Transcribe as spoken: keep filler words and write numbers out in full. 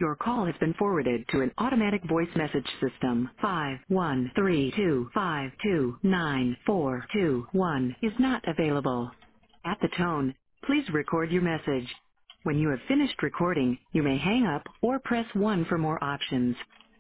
Your call has been forwarded to an automatic voice message system. five one three two five two nine four two one is not available. At the tone, please record your message. When you have finished recording, you may hang up or press one for more options.